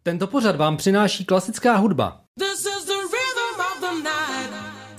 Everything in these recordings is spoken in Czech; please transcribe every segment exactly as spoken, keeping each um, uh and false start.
Tento pořad vám přináší klasická hudba. This is the rhythm of the night.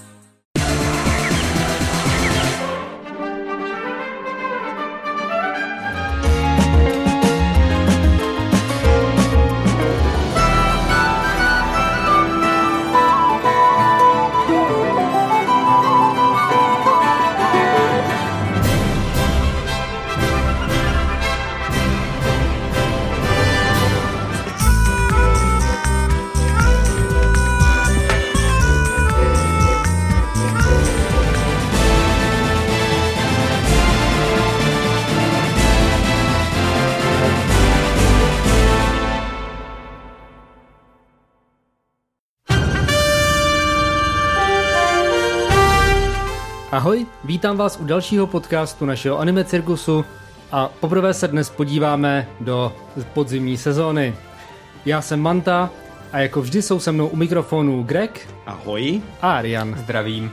Ahoj, vítám vás u dalšího podcastu našeho anime cirkusu a poprvé se dnes podíváme do podzimní sezóny. Já jsem Manta a jako vždy jsou se mnou u mikrofonu Greg. Ahoj. A Arian. Zdravím.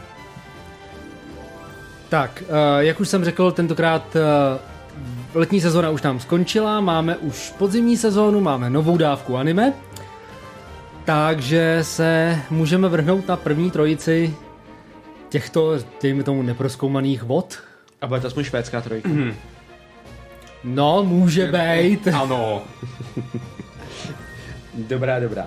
Tak, jak už jsem řekl, tentokrát letní sezóna už nám skončila, máme už podzimní sezónu, máme novou dávku anime, takže se můžeme vrhnout na první trojici těchto, dejme tomu, neprozkoumaných vod. A bude to aspoň švédská trojka. Mm. No, může být. Ano. Dobrá, dobrá.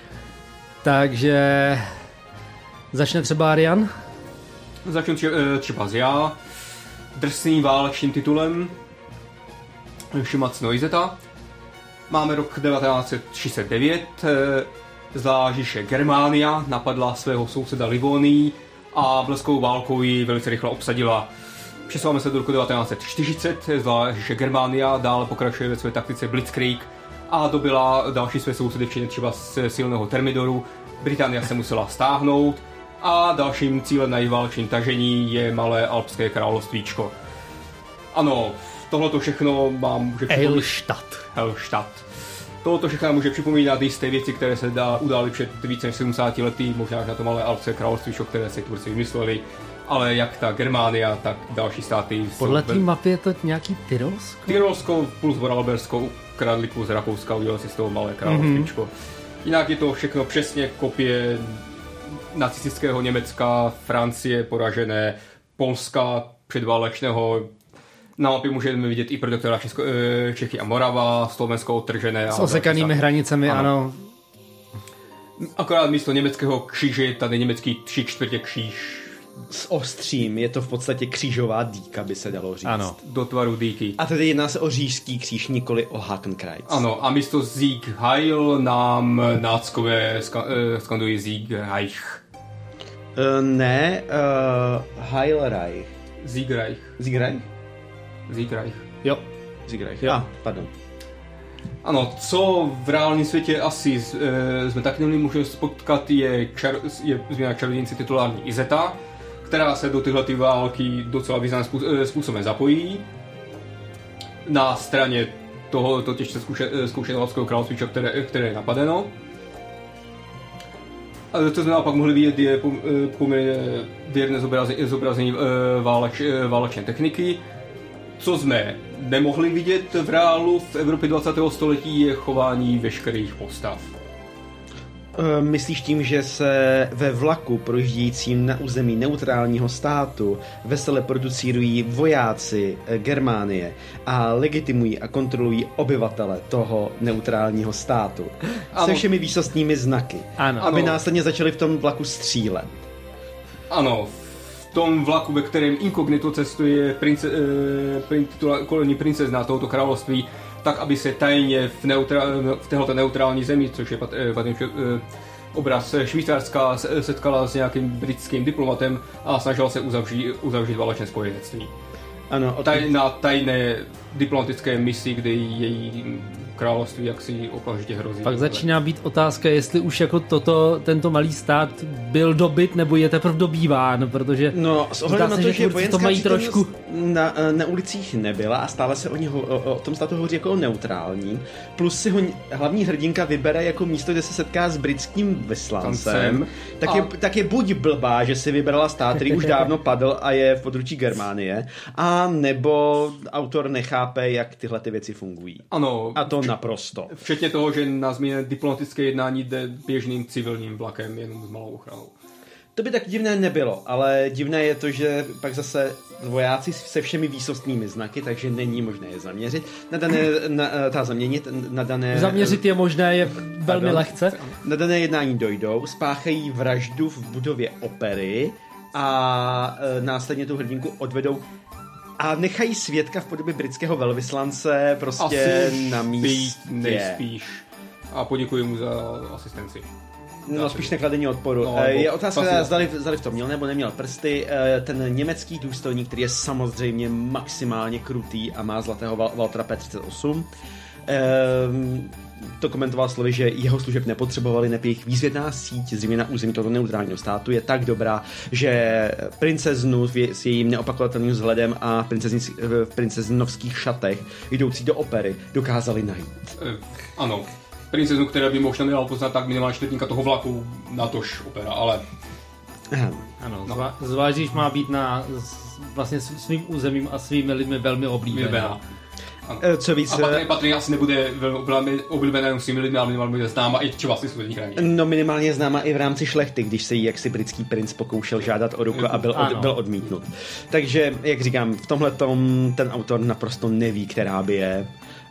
Takže začne třeba Arian. Začnu třeba z já. Drsným válečným titulem Shimatsu no Izeta. Máme rok devatenáct set třicet devět. Zlá říše Germánia napadla svého souseda Livonii a bleskovou válkou ji velice rychle obsadila. Přesouváme se do roku devatenáct set čtyřicet, zlá říše Germánia dále pokračuje ve své taktice Blitzkrieg a dobila další své sousedy, včetně třeba z silného Thermidoru. Británie se musela stáhnout a dalším cílem na jejich válečném tažení je malé alpské královstvíčko. Ano, tohleto všechno mám může připomínat... Helstadt. Helstadt. Tohoto všechno může připomínat jisté věci, které se dá udály před více než sedmdesáti lety, možná na to malé alpské království, které si tvůrci vymysleli, ale jak ta Germánia, tak další státy. Podle té mapy je to nějaký Tyrolsko? Tyrolsko plus Vorarlbersko ukradli kus Rakouska, udělali si z toho malé královstvíčko. Mm-hmm. Jinak je to všechno přesně kopie nacistického Německa, Francie poražené, Polska předválečného. Na mapě můžeme vidět i produktora Česko, Čechy a Morava, Slovensko odtržené. S osekanými hranicemi, ano. ano. Akorát místo německého kříže je tady německý tři čtvrtě kříž. S ostřím, je to v podstatě křížová dýka, by se dalo říct. Ano, do tvaru dýky. A tedy jedná se o říšský kříž, nikoli o Hakenkreuz. Ano, a místo Sieg Heil nám náckové ska, uh, skandují Sieg Reich. Uh, ne, uh, Heil Reich. Sieg Reich. Sieg Reich? Sieg Reich. Jo. Sieg Reich. Jo. Ah, pardon. Ano, co v reálném světě asi e, jsme tak neměli možnost spotkat, je, čar, je změna čarodějnice titulární Izeta, která se do tyhle ty války docela významným způsobem zapojí. Na straně toho to těžce zkoušeného alpského království, které, které je napadeno. A to jsme pak mohli vidět, je poměrně věrné zobrazení, zobrazení váleč, válečné techniky. Co jsme nemohli vidět v reálu v Evropě dvacátého století je chování veškerých postav. Myslíš tím, že se ve vlaku projíždějícím na území neutrálního státu vesele producírují vojáci Germánie a legitimují a kontrolují obyvatele toho neutrálního státu ano. Se všemi výsostnými znaky, ano. aby ano. následně začali v tom vlaku střílet. Ano, v tom vlaku, ve kterém inkognito cestuje prince, eh, kolení princezna tohoto království, tak aby se tajně v, neutra, v této neutrální zemi, což je pat, pat, eh, obraz Švýcarska, setkala s nějakým britským diplomatem a snažila se uzavřít, uzavřít válečné spojenectví. Ano, Taj, na tajné diplomatické misi, kde její království jaksi okamžitě hrozí. Pak začíná být otázka, jestli už jako toto, tento malý stát byl dobyt, nebo je teprve dobýván, protože no, s ohledem na to, že, že vojenská to mají trošku na, na ulicích nebyla a stále se o, ní, o, o tom státu hovoří jako o neutrální, plus si ho hlavní hrdinka vybere jako místo, kde se setká s britským vyslancem, tak, a... je, tak je buď blbá, že si vybrala stát, který už dávno padl a je v područí Germánie, a nebo autor nechápe, jak tyhle ty věci fungují. Ano, a to naprosto. Včetně toho, že na změně diplomatické jednání jde běžným civilním vlakem, jenom s malou ochranou. To by tak divné nebylo, ale divné je to, že pak zase vojáci se všemi výsostnými znaky, takže není možné je zaměřit. Na dané, na, ta zaměnit, na dané... Zaměřit je možné je velmi Pardon. lehce. Na dané jednání dojdou, spáchají vraždu v budově opery a e, následně tu hrdinku odvedou a nechají svědka v podobě britského velvyslance prostě Asi na místě. Nejspíš. A poděkuji mu za asistenci. No spíš nekladení odporu. No, No, je otázka, pasivně. zdali, zdali v tom měl nebo neměl prsty. Ten německý důstojník, který je samozřejmě maximálně krutý a má zlatého Val- Valtra P třicet osm, ehm, to komentoval slovy, že jeho služeb nepotřebovali, neb jejich výzvědná síť zřejmě na území tohoto neutrálního státu je tak dobrá, že princeznu s jejím neopakovatelným vzhledem a v princeznovských šatech jdoucí do opery dokázali najít. E, ano. Princeznu, která by možná měla poznat tak minimálně čtvrtníka toho vlaku, natož opera, ale... Aha. Ano, zvá, zvlášť, když má být na s- vlastně svým územím a svými lidmi velmi oblíbená. Oblíbená. E, Co víc... A patrně, patrně asi nebude velmi oblíbená jenom svými lidmi, ale minimálně bude známa i třeba si svůj krajině. No minimálně známa i v rámci šlechty, když se jí jaksi britský princ pokoušel žádat o ruku a byl, od, Ano. byl odmítnut. Takže, jak říkám, v tomhletom ten autor naprosto neví, která by je.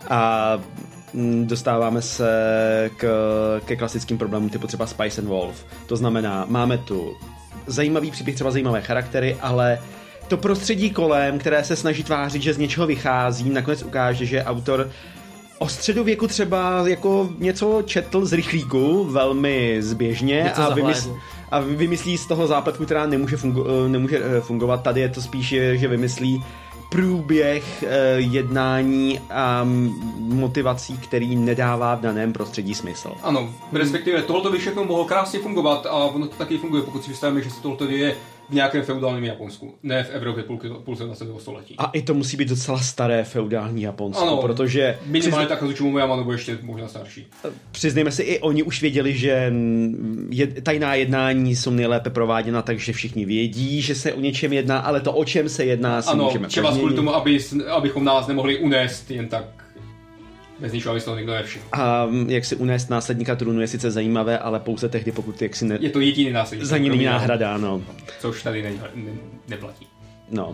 A mm, dostáváme se k, ke klasickým problémům typu třeba Spice and Wolf. To znamená, máme tu zajímavý příběh, třeba zajímavé charaktery, ale to prostředí kolem, které se snaží tvářit, že z něčeho vychází, nakonec ukáže, že autor o středověku třeba jako něco četl z rychlíku velmi zběžně Něco a, vymysl, zahlédl. a vymyslí z toho zápletku, která nemůže, fungu, nemůže fungovat. Tady je to spíš, že vymyslí průběh jednání a motivací, který nedává v daném prostředí smysl. Ano, respektive tohoto by všechno mohlo krásně fungovat a ono to taky funguje, pokud si představíme, že se tohoto děje v nějakém feudálním Japonsku, ne v Evropě půlky, půlce dvacátého století. A i to musí být docela staré feudální Japonsko, Ano, protože minimálně přizna... tak Kazuchi Momoyama nebo ještě možná starší. Přiznejme si, i oni už věděli, že je, tajná jednání jsou nejlépe prováděna, takže všichni vědí, že se o něčem jedná, ale to, o čem se jedná, si ano, můžeme třeba kvůli pozměnit. tomu, aby, abychom nás nemohli unést jen tak bez ničeho, aby se to nikdo nevšiml. A jak si unést následníka trůnu je sice zajímavé, ale pouze tehdy, pokud jak si ne... Je to jediný následník. za ní není náhrada, no. Což tady ne, ne, neplatí. No. Uh,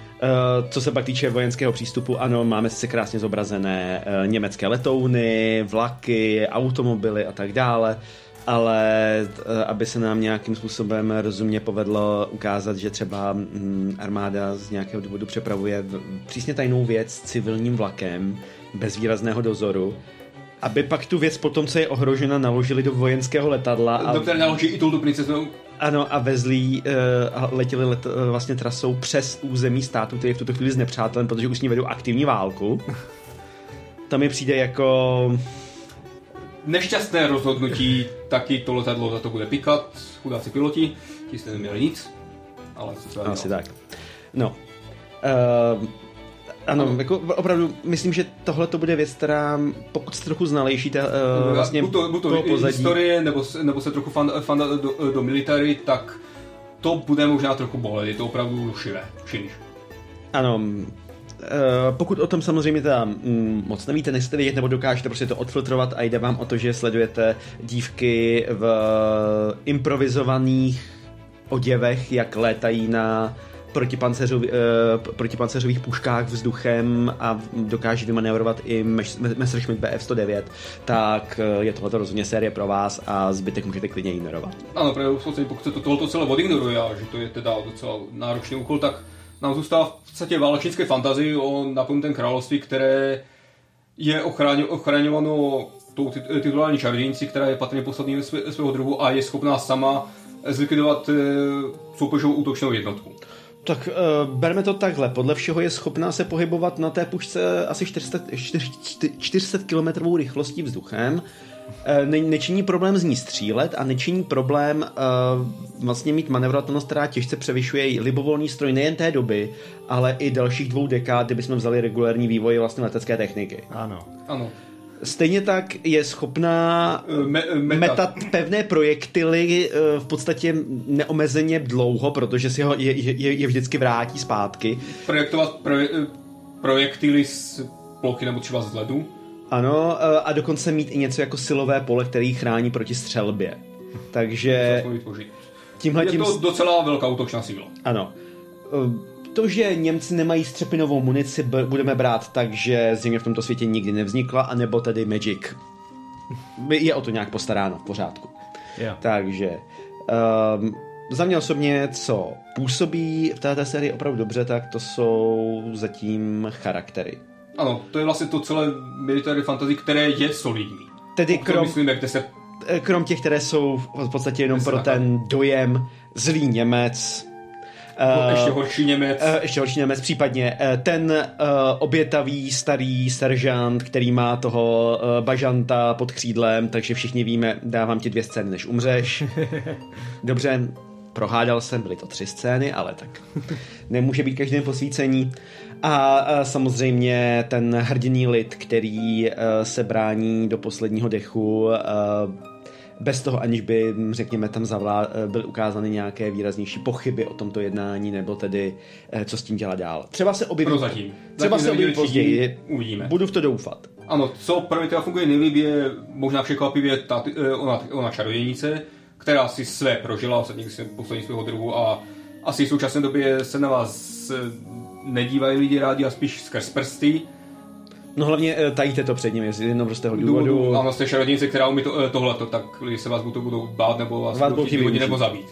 co se pak týče vojenského přístupu, ano, máme sice krásně zobrazené uh, německé letouny, vlaky, automobily a tak dále, ale uh, aby se nám nějakým způsobem rozumně povedlo ukázat, že třeba um, armáda z nějakého důvodu přepravuje v, přísně tajnou věc civilním vlakem bez výrazného dozoru, aby pak tu věc potom, co je ohrožena, naložili do vojenského letadla. A... Do které naloží i tu princeznou. Ano, a vezli uh, a letěli let, uh, vlastně trasou přes území státu, který je v tuto chvíli znepřátelen, protože už s ní vedou aktivní válku. To mi přijde jako... Nešťastné rozhodnutí, taky to letadlo za to bude pikat, chudáci piloti, ti jste neměli nic, ale co se Asi tak. No. Uh, ano, ano, jako opravdu myslím, že tohle to bude věc, která pokud jste trochu znalejší ta, uh, vlastně buď to, buď to toho pozadí. historie, nebo, nebo se trochu fan, fan do, do military, tak to bude možná trochu bolet, je to opravdu rušivé, příliš. Ano, uh, pokud o tom samozřejmě teda mm, moc nevíte, nechcete vědět, nebo dokážete prostě to odfiltrovat a jde vám o to, že sledujete dívky v improvizovaných oděvech, jak létají na protipanceřov, uh, protipanceřových puškách vzduchem a dokáží vymanévrovat i Messerschmitt B F sto devět, tak uh, je tohleto rozhodně série pro vás a zbytek můžete klidně ignorovat. Ano, právě v podstatě, pokud se to tohoto celé odignoruje a že to je teda docela náročný úkol, tak nám zůstává v podstatě válečnické fantazii o naplnutém království, které je ochraňováno tou titulární čarodějnicí, která je patrně poslední svého druhu a je schopná sama zlikvidovat soupeřovou útočnou jednotku. Tak uh, berme to takhle. Podle všeho je schopná se pohybovat na té pušce asi čtyři sta kilometrů rychlostí vzduchem. Uh, ne, nečiní problém z ní střílet a nečiní problém uh, vlastně mít manevrovatelnost, která těžce převyšuje libovolný stroj nejen té doby, ale i dalších dvou dekád, kdybychom vzali regulární vývoj vlastně letecké techniky. Ano. Ano. Stejně tak je schopná Me, metat. metat pevné projektily v podstatě neomezeně dlouho, protože si ho je, je, je vždycky vrátí zpátky. Projektovat proje, projektily z plochy nebo třeba z ledu. Ano, a dokonce mít i něco jako silové pole, který chrání proti střelbě. Takže tímhletím... Je to docela velká útočná síla. Ano. To, že Němci nemají střepinovou munici, budeme brát tak, že země v tomto světě nikdy nevznikla, anebo tedy Magic. Je o to nějak postaráno, v pořádku. Yeah. Takže um, za mě osobně, co působí v této sérii opravdu dobře, tak to jsou zatím charaktery. Ano, to je vlastně to celé military fantasy, které je solidní. Tedy krom, myslíme, kde se... krom těch, které jsou v podstatě jenom pro ten dojem zlý Němec. No, ještě horší Němec. Uh, ještě horší Němec, případně uh, ten uh, obětavý starý seržant, který má toho uh, bažanta pod křídlem, takže všichni víme, dávám ti dvě scény, než umřeš. Dobře, prohádal jsem, byly to tři scény, ale tak nemůže být každém posvícení. A, a samozřejmě ten hrdiný lid, který uh, se brání do posledního dechu, uh, bez toho, aniž by, řekněme, tam zavlá, byly ukázány nějaké výraznější pochyby o tomto jednání, nebo tedy, co s tím dělat dál. Třeba se objeví, Prozatím. Třeba Zatím se objeví později. Uvidíme. Budu v to doufat. Ano, co pro mě teda funguje nejlíp je možná překvapivě ta, ona, ona čarodějnice, která si své prožila, ostatně si poslední svého druhu a asi v současné době se na vás nedívají lidi rádi a spíš skrz prsty. No hlavně tajíte to před nimi z jednoho prostého důvodu. důvodu. Ano, jste čarodějnice, která umí to, tohleto, tak se vás budou, budou bát nebo vás budou chtít vyhodit nebo zabít.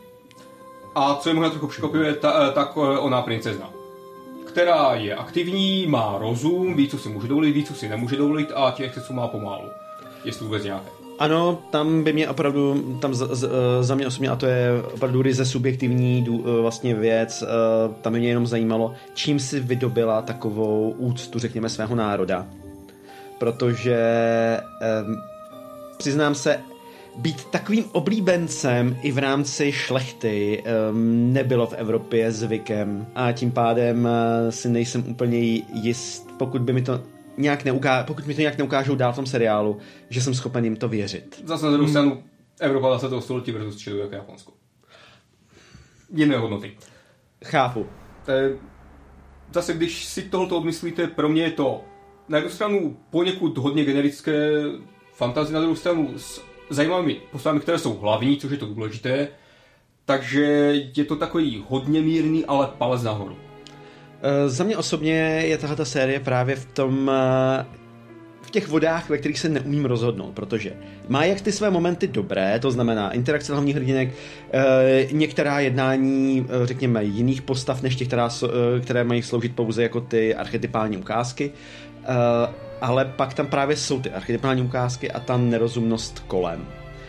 A co je možná trochu překvapivé, ta, tak ona princezna, která je aktivní, má rozum, ví, co si může dovolit, ví, co si nemůže dovolit a těch excesů má pomálu. Jestli vůbec nějaké. Ano, tam by mě opravdu, tam za, za, za mě osobně, a to je opravdu ryze subjektivní dů, vlastně věc, tam by mě jenom zajímalo, čím si vydobila takovou úctu, řekněme, svého národa. Protože eh, přiznám se, být takovým oblíbencem i v rámci šlechty eh, nebylo v Evropě zvykem a tím pádem eh, si nejsem úplně jist, pokud by mi to nějak neuká- pokud mi to nějak neukážou dál v tom seriálu, že jsem schopen jim to věřit. Zase na druhou stranu hmm. Evropa dvacátého století versus středu jako Japonsko. Jiné hodnoty. Chápu. Zase, když si tohoto odmyslíte, pro mě je to na jednu stranu poněkud hodně generické fantasy, na druhou stranu s zajímavými postavami, které jsou hlavní, což je to důležité, takže je to takový hodně mírný, ale palec nahoru. Za mě osobně je tahle série právě v tom, v těch vodách, ve kterých se neumím rozhodnout, protože má jak ty své momenty dobré, to znamená interakce hlavních hrdinek, některá jednání, řekněme, jiných postav, než těch, která, které mají sloužit pouze jako ty archetypální ukázky, ale pak tam právě jsou ty archetypální ukázky a ta nerozumnost kolem.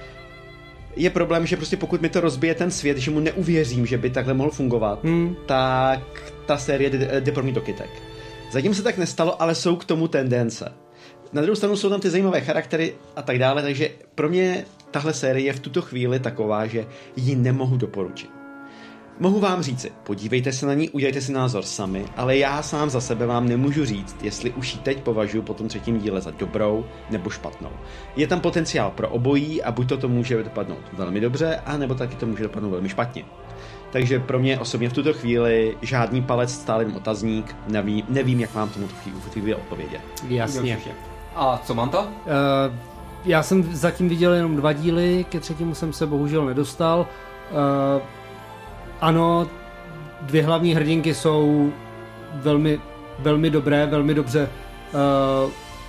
Je problém, že prostě pokud mi to rozbije ten svět, že mu neuvěřím, že by takhle mohl fungovat, hmm. tak ta série jde, jde pro mě do kytek. Zatím se tak nestalo, ale jsou k tomu tendence. Na druhou stranu jsou tam ty zajímavé charaktery a tak dále, takže pro mě tahle série je v tuto chvíli taková, že ji nemohu doporučit. Mohu vám říci, podívejte se na ní, udělejte si názor sami, ale já sám za sebe vám nemůžu říct, jestli už ji teď považuji po tom třetím díle za dobrou nebo špatnou. Je tam potenciál pro obojí a buď to, to může dopadnout velmi dobře, anebo taky to může dopadnout velmi špatně. Takže pro mě osobně v tuto chvíli žádný palec, stále jen otazník, nevím, nevím jak vám tomu v chvíli odpovědět. Jasně. A co Manta? Uh, já jsem zatím viděl jenom dva díly, ke třetímu jsem se bohužel nedostal. Uh, ano, dvě hlavní hrdinky jsou velmi, velmi dobré, velmi dobře uh,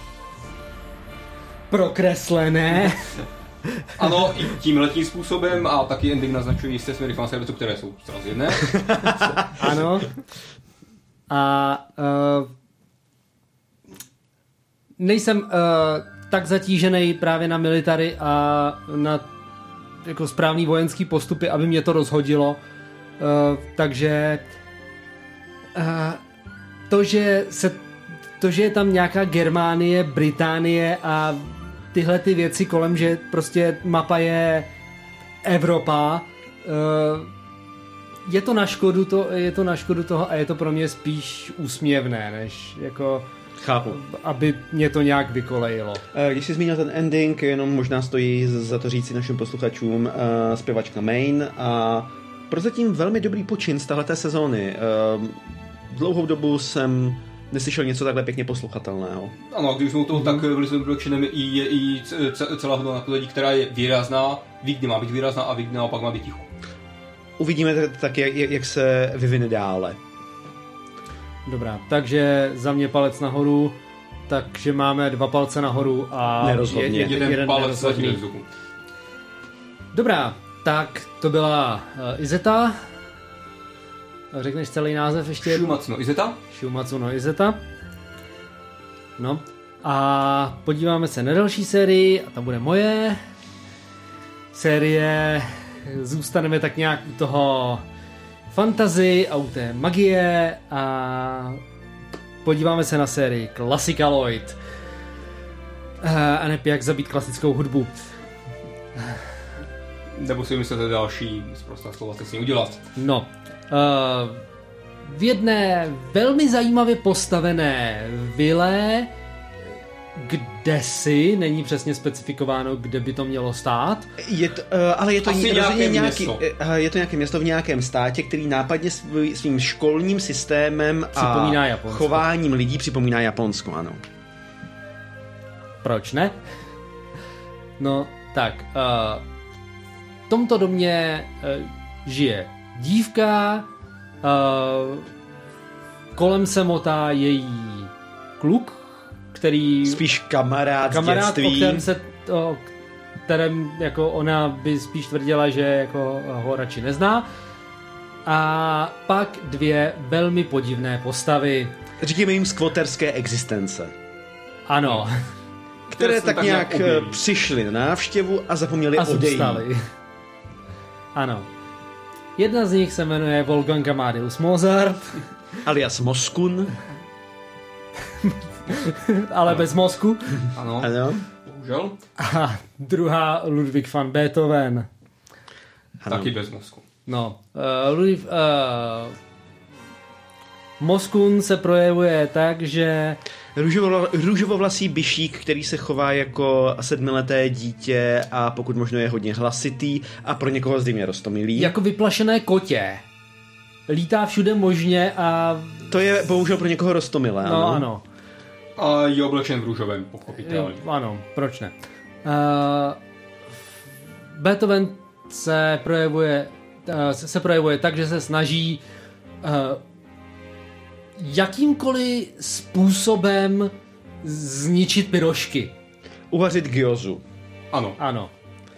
prokreslené. Ano, i tímhletím způsobem a taky ending naznačují jisté směry fanservice, které jsou zcela zjedné. Ano. A uh, nejsem uh, tak zatížený právě na military a na jako správný vojenský postupy, aby mě to rozhodilo. Uh, takže uh, to, že se to, že je tam nějaká Germánie, Británie a tyhle ty věci kolem, že prostě mapa je Evropa, uh, je to na škodu to, je to na škodu toho a je to pro mě spíš úsměvné, než jako Chápu. Aby mě to nějak vykolejilo. Když jsi zmínil ten ending, jenom možná stojí za to říci našim posluchačům, uh, zpěvačka Main a prozatím velmi dobrý počin z téhleté sezóny. Uh, dlouhou dobu jsem neslyšel něco takhle pěkně posluchatelného. Ano, když jsme u toho, tak v Lizard Production i, je i celá hudba na pozadí, která je výrazná, ví, kdy má být výrazná a ví, kdy naopak má být ticho. Uvidíme tak, jak, jak se vyvine dále. Dobrá, takže za mě palec nahoru, takže máme dva palce nahoru a nerozhodně. je, jeden, jeden palec zatím ve vzduchu. Dobrá, tak to byla uh, Izeta. Řekneš celý název ještě jednou? Shumatsuno Izeta. Shumatsuno Izeta. No a podíváme se na další sérii a tam bude moje série. Zůstaneme tak nějak u toho fantasy a u té magie a podíváme se na sérii Classicaloid. A ne jak zabít klasickou hudbu. Nebo si myslíte další zprostá slova se s ní udělat? No, uh, v jedné velmi zajímavě postavené vile, kde si, není přesně specifikováno, kde by to mělo stát. Je to, uh, ale je to Asi rozhodně nějaké nějaký, město. uh, je to nějaké město v nějakém státě, který nápadně svý, svým školním systémem Připomíná a Japonsko. chováním lidí připomíná Japonsko, ano. Proč ne? No, tak, uh, v tomto domě uh, žije dívka, uh, kolem se motá její kluk, který... Spíš kamarád, kamarád, z dětství. o kterém se, o kterém jako ona by spíš tvrdila, že jako ho radši nezná. A pak dvě velmi podivné postavy. Říkáme jim skvoterské existence. Ano. Které tak, tak nějak nějak objeví. přišli na návštěvu a zapomněli A odejít. zůstali. Ano. Jedna z nich se jmenuje Wolfgang Amadeus Mozart, Alias Moskun. ale bez mozku. Ano, Ano. bohužel. A druhá Ludwig van Beethoven. Ano. Taky bez mozku. No, uh, Ludwig, uh, Moskun se projevuje tak, že Růžovo, růžovovlasý bišík, který se chová jako sedmileté dítě a pokud možno je hodně hlasitý a pro někoho zřejmě roztomilý. jako vyplašené kotě lítá všude možně a To je bohužel pro někoho roztomilé, no ano. ano, A je oblečen v růžovém, jo, pochopitelně. ano, proč ne. Uh, Beethoven se projevuje uh, se, se projevuje tak, že se snaží uh, jakýmkoliv způsobem zničit pyrošky. Uvařit gyozu. Ano. Ano.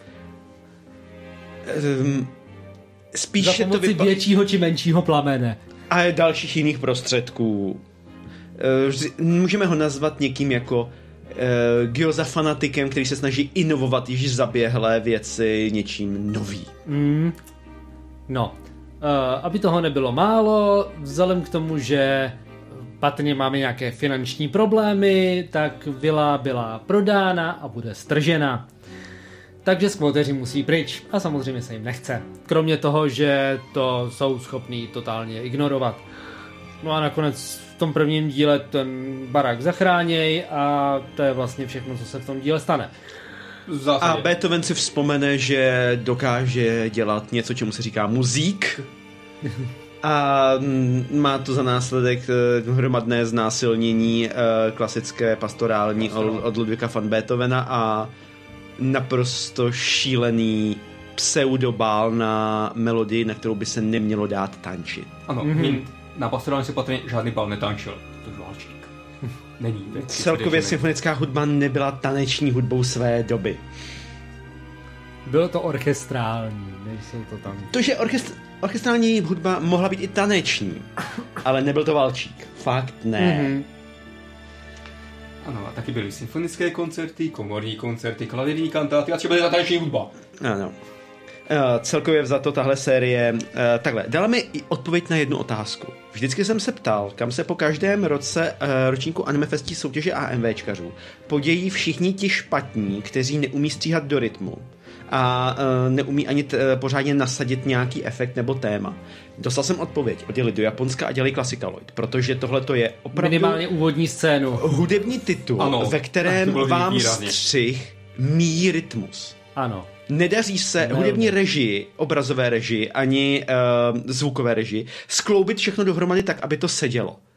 Um, Za spíše to pomoci vypadá... většího či menšího plamene. A dalších jiných prostředků. Eh, vždy- Můžeme ho nazvat někým jako uh, gyoza fanatikem, který se snaží inovovat již zaběhlé věci něčím nový. Mm. No, uh, aby toho nebylo málo, vzhledem k tomu, že patrně máme nějaké finanční problémy, tak vila byla prodána a bude stržena. Takže skvoteři musí pryč a samozřejmě se jim nechce. Kromě toho, že to jsou schopní totálně ignorovat. No a nakonec v tom prvním díle ten barák zachráněj a to je vlastně všechno, co se v tom díle stane. V zásadě. A Beethoven si vzpomene, že dokáže dělat něco, čemu se říká muzík. A mm, má to za následek eh, hromadné znásilnění eh, klasické pastorální od, od Ludwiga van Beethovena a naprosto šílený pseudobál na melodii, na kterou by se nemělo dát tančit. Ano, mm-hmm. Na pastorální se patrně žádný bal netančil. To je válčík. Není. Celkově symfonická hudba nebyla taneční hudbou své doby. Bylo to orchestrální, nejsou to tam. To, že orchestr- orchestrální hudba mohla být i taneční, ale nebyl to valčík. Fakt ne. Mhm. Ano, a taky byly symfonické koncerty, komorní koncerty, klavírní kantáty a třeba i taneční hudba. Ano. Uh, celkově vzato tahle série, uh, takhle, dala mi i odpověď na jednu otázku. Vždycky jsem se ptal, kam se po každém roce uh, ročníku Animefestí soutěže AMVčkařů podějí všichni ti špatní, kteří neumí stříhat do rytmu a uh, neumí ani t- pořádně nasadit nějaký efekt nebo téma. Dostal jsem odpověď, odjeli do Japonska a dělali Classicaloid, protože tohle to je opravdu Minimálně úvodní scénu. hudební titul, Ano, ve kterém to bylo vám výrazně. střih míjí rytmus. Ano. Nedaří se Velmi. hudební režii, obrazové režii, ani uh, zvukové režii skloubit všechno dohromady tak, aby to sedělo.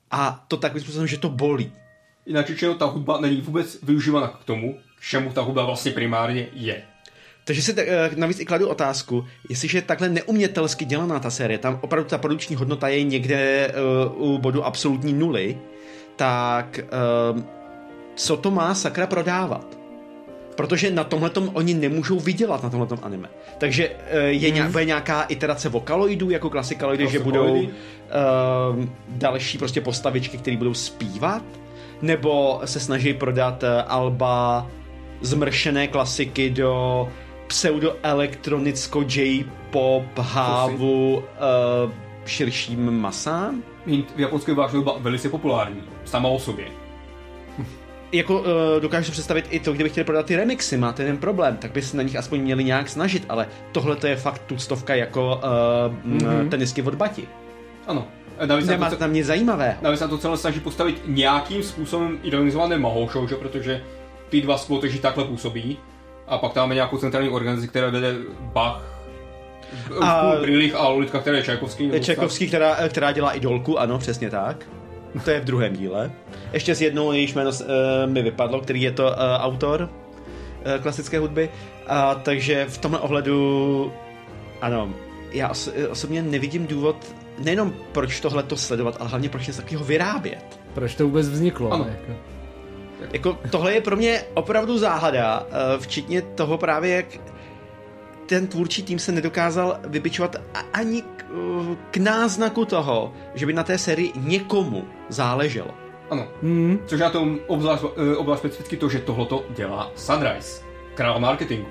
A to takovým způsobem, že to bolí. Jinak řečeno, ta hudba není vůbec využívána k tomu, k čemu ta hudba vlastně primárně je. Takže si tak, navíc i kladu otázku, jestliže je takhle neumětelsky dělaná ta série, tam opravdu ta produkční hodnota je někde uh, u bodu absolutní nuly, tak uh, co to má sakra prodávat? Protože na tomhletom oni nemůžou vydělat na tomhletom anime. Takže uh, je hmm. nějak, nějaká iterace vokaloidů, jako klasikaloidy, že budou uh, další prostě postavičky, které budou zpívat? Nebo se snaží prodat uh, alba zmršené klasiky do pseudoelektronicko J-pop hávu uh, širším masám? V japonské vážně byla velice populární, sama o sobě. Jako uh, dokážu si představit i to, kdyby chtěli prodat ty remixy, máte jeden problém, tak by se na nich aspoň měli nějak snažit, ale tohle to je fakt tuctovka jako uh, mm-hmm. tenisky od Bati. Ano. Nemá to tam nic zajímavého. Navíc se to celé snaží postavit nějakým způsobem ironizované mahou show, protože ty dva skvoteři takhle působí. A pak tam máme nějakou centrální organizaci, která vede Bach, a brýlích a Lolitka, která je Čajkovský. Čajkovský, která, která dělá idolku, ano, přesně tak. To je v druhém díle. Ještě s jednou, jejíž jméno uh, mi vypadlo, který je to uh, autor uh, klasické hudby. A takže v tomhle ohledu, ano, já os- osobně nevidím důvod, nejenom proč tohleto sledovat, ale hlavně proč něco takového vyrábět. Proč to vůbec vzniklo? Ano. Jako. Jako, tohle je pro mě opravdu záhada, včetně toho právě, jak ten tvůrčí tým se nedokázal vybičovat ani k, k náznaku toho, že by na té sérii někomu záleželo. Ano, hmm. což na tom obzvlášť, obzvlášť specificky to, že tohleto dělá Sunrise, král marketingu.